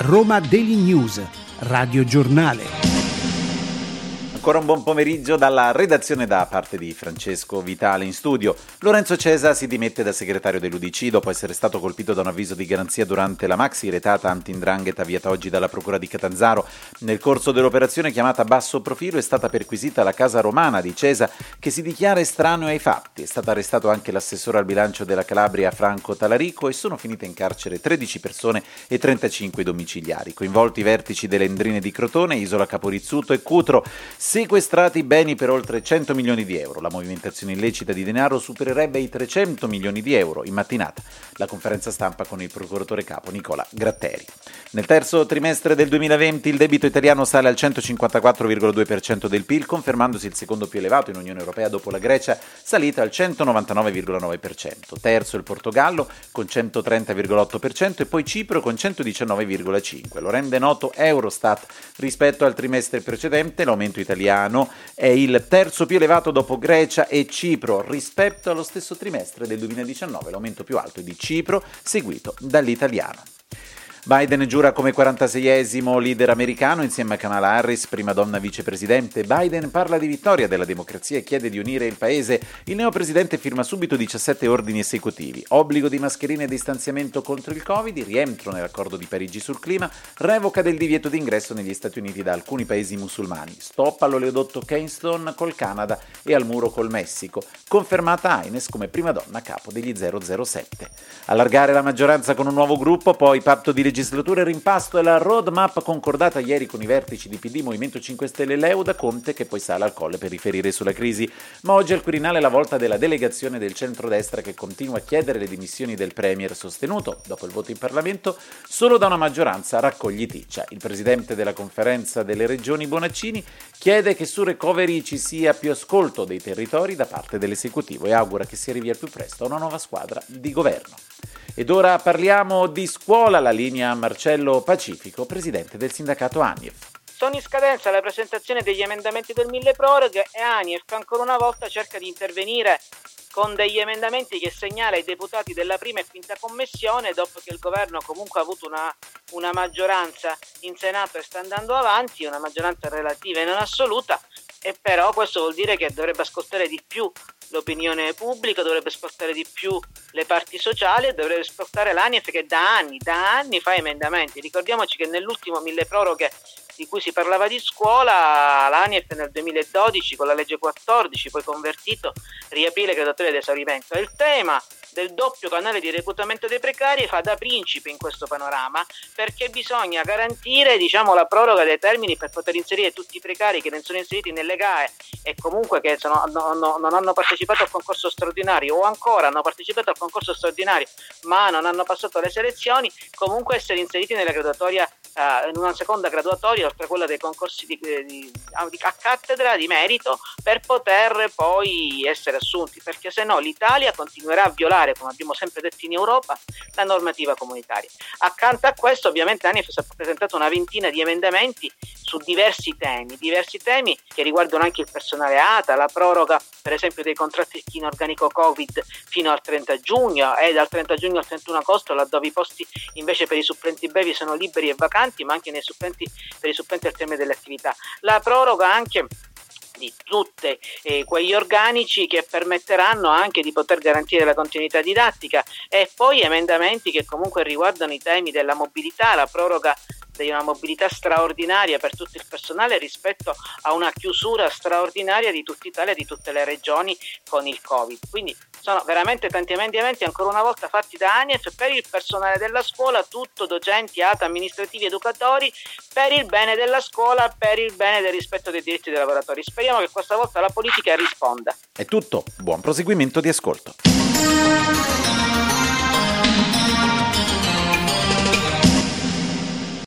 Roma Daily News, Radio Giornale. Ancora un buon pomeriggio dalla redazione da parte di Francesco Vitale in studio. Lorenzo Cesa si dimette da segretario dell'UDC dopo essere stato colpito da un avviso di garanzia durante la maxi retata anti-'ndrangheta avviata oggi dalla procura di Catanzaro. Nel corso dell'operazione chiamata Basso Profilo è stata perquisita la casa romana di Cesa, che si dichiara estraneo ai fatti. È stato arrestato anche l'assessore al bilancio della Calabria Franco Talarico e sono finite in carcere 13 persone e 35 domiciliari. Coinvolti i vertici delle Endrine di Crotone, Isola Caporizzuto e Cutro. Sequestrati beni per oltre 100 milioni di euro. La movimentazione illecita di denaro supererebbe i 300 milioni di euro. In mattinata la conferenza stampa con il procuratore capo Nicola Gratteri. Nel terzo trimestre del 2020 il debito italiano sale al 154,2% del PIL, confermandosi il secondo più elevato in Unione Europea dopo la Grecia, salita al 199,9%. Terzo il Portogallo con 130,8% e poi Cipro con 119,5%. Lo rende noto Eurostat. Rispetto al trimestre precedente l'aumento italiano è il terzo più elevato dopo Grecia e Cipro. Rispetto allo stesso trimestre del 2019 l'aumento più alto è di Cipro, seguito dall'italiano. Biden giura come 46esimo leader americano insieme a Kamala Harris, prima donna vicepresidente. Biden parla di vittoria della democrazia e chiede di unire il paese. Il neopresidente firma subito 17 ordini esecutivi. Obbligo di mascherine e distanziamento contro il Covid, rientro nell'accordo di Parigi sul clima, revoca del divieto d'ingresso negli Stati Uniti da alcuni paesi musulmani, stop all'oleodotto Keystone col Canada e al muro col Messico. Confermata Haynes come prima donna a capo degli 007. Allargare la maggioranza con un nuovo gruppo, poi patto di legislatura e rimpasto e la roadmap concordata ieri con i vertici di PD, Movimento 5 Stelle e Leu, da Conte che poi sale al Colle per riferire sulla crisi. Ma oggi al Quirinale la volta della delegazione del centrodestra che continua a chiedere le dimissioni del Premier, sostenuto, dopo il voto in Parlamento, solo da una maggioranza raccogliticcia. Il presidente della conferenza delle regioni Bonaccini chiede che su recovery ci sia più ascolto dei territori da parte dell'esecutivo e augura che si arrivi al più presto a una nuova squadra di governo. Ed ora parliamo di scuola, la linea Marcello Pacifico, presidente del sindacato ANIEF. Sono in scadenza la presentazione degli emendamenti del milleproroghe e ANIEF ancora una volta cerca di intervenire con degli emendamenti che segnala ai deputati della prima e quinta commissione, dopo che il governo comunque ha avuto una maggioranza in Senato e sta andando avanti, una maggioranza relativa e non assoluta, e però questo vuol dire che dovrebbe ascoltare di più l'opinione pubblica, dovrebbe ascoltare di più le parti sociali e dovrebbe ascoltare l'ANIEF che da anni fa emendamenti. Ricordiamoci che nell'ultimo milleproroghe di cui si parlava di scuola, l'ANIEF nel 2012 con la legge 14, poi convertito, riaprì le graduatorie ad esaurimento. E il tema del doppio canale di reclutamento dei precari fa da principe in questo panorama, perché bisogna garantire la proroga dei termini per poter inserire tutti i precari che non sono inseriti nelle GAE e comunque che non hanno partecipato al concorso straordinario o ancora hanno partecipato al concorso straordinario ma non hanno passato le selezioni, comunque essere inseriti nella graduatoria, in una seconda graduatoria oltre a quella dei concorsi a cattedra di merito, per poter poi essere assunti, perché se no l'Italia continuerà a violare, come abbiamo sempre detto in Europa, la normativa comunitaria. Accanto a questo ovviamente ANIEF ha presentato una ventina di emendamenti su diversi temi che riguardano anche il personale ATA, la proroga per esempio dei contratti in organico Covid fino al 30 giugno e dal 30 giugno al 31 agosto, laddove i posti invece per i supplenti brevi sono liberi e vacanti, ma anche per i supplenti al termine delle attività. La proroga anche di tutti quegli organici che permetteranno anche di poter garantire la continuità didattica, e poi emendamenti che comunque riguardano i temi della mobilità, la proroga di una mobilità straordinaria per tutto il personale rispetto a una chiusura straordinaria di tutta Italia, di tutte le regioni con il Covid. Quindi sono veramente tanti emendamenti ancora una volta fatti da ANIEF per il personale della scuola, tutto docenti, ATA, amministrativi, educatori, per il bene della scuola, per il bene del rispetto dei diritti dei lavoratori. Speriamo che questa volta la politica risponda. È tutto, buon proseguimento di ascolto.